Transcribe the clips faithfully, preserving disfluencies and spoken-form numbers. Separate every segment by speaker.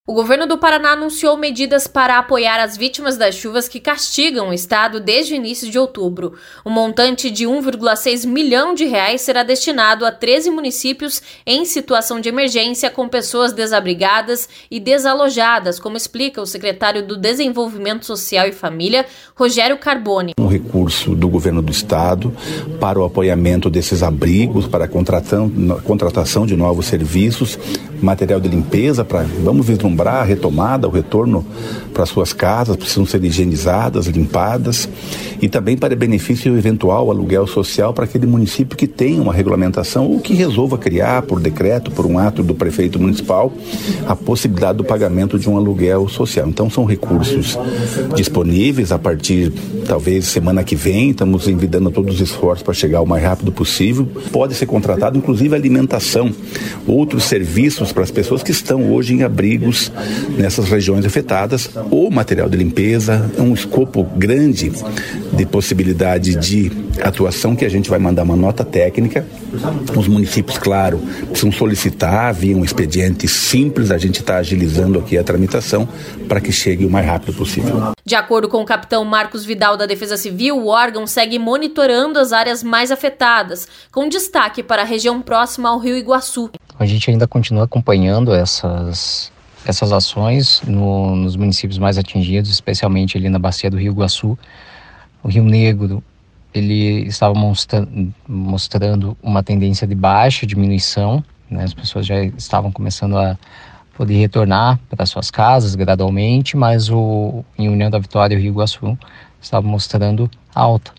Speaker 1: O governo do Paraná anunciou medidas para apoiar as vítimas das chuvas que castigam o estado desde o início de outubro. Um montante de um vírgula seis milhão de reais será destinado a treze municípios em situação de emergência com pessoas desabrigadas e desalojadas, como explica o secretário do Desenvolvimento Social e Família, Rogério Carboni.
Speaker 2: Um recurso do governo do estado para o apoiamento desses abrigos, para a contratação, contratação de novos serviços, material de limpeza, para, vamos vislumbrar a retomada, o retorno para suas casas, precisam ser higienizadas, limpadas, e também para benefício eventual, aluguel social para aquele município que tem uma regulamentação ou que resolva criar por decreto, por um ato do prefeito municipal, a possibilidade do pagamento de um aluguel social. Então são recursos disponíveis a partir, talvez, semana que vem, estamos envidando todos os esforços para chegar o mais rápido possível. Pode ser contratado, inclusive, alimentação, outros serviços para as pessoas que estão hoje em abrigos nessas regiões afetadas, ou material de limpeza, um escopo grande de possibilidade de atuação que a gente vai mandar uma nota técnica. Os municípios, claro, precisam solicitar via um expediente simples, a gente está agilizando aqui a tramitação para que chegue o mais rápido possível.
Speaker 1: De acordo com o capitão Marcos Vidal da Defesa Civil, o órgão segue monitorando as áreas mais afetadas, com destaque para a região próxima ao Rio Iguaçu.
Speaker 3: A gente ainda continua acompanhando essas, essas ações no, nos municípios mais atingidos, especialmente ali na bacia do Rio Iguaçu. O Rio Negro, ele estava mostra, mostrando uma tendência de baixa diminuição, né? As pessoas já estavam começando a poder retornar para suas casas gradualmente, mas o, em União da Vitória e o Rio Iguaçu estava mostrando alta.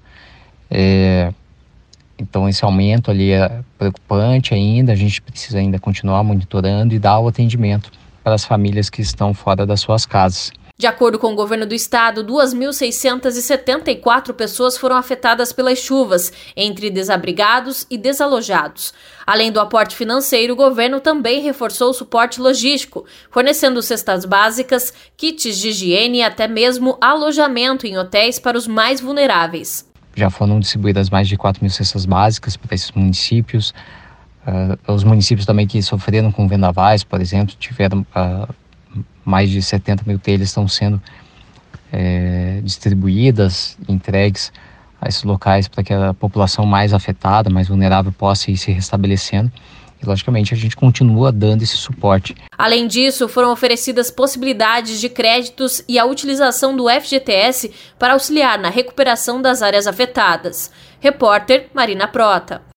Speaker 3: É, então esse aumento ali é preocupante ainda, a gente precisa ainda continuar monitorando e dar o atendimento para as famílias que estão fora das suas casas.
Speaker 1: De acordo com o governo do estado, duas mil seiscentas e setenta e quatro pessoas foram afetadas pelas chuvas, entre desabrigados e desalojados. Além do aporte financeiro, o governo também reforçou o suporte logístico, fornecendo cestas básicas, kits de higiene e até mesmo alojamento em hotéis para os mais vulneráveis.
Speaker 3: Já foram distribuídas mais de quatro mil cestas básicas para esses municípios. Uh, os municípios também que sofreram com vendavais, por exemplo, tiveram... Uh, mais de setenta mil telhas estão sendo é, distribuídas, entregues a esses locais para que a população mais afetada, mais vulnerável, possa ir se restabelecendo. E, logicamente, a gente continua dando esse suporte.
Speaker 1: Além disso, foram oferecidas possibilidades de créditos e a utilização do F G T S para auxiliar na recuperação das áreas afetadas. Repórter Marina Prota.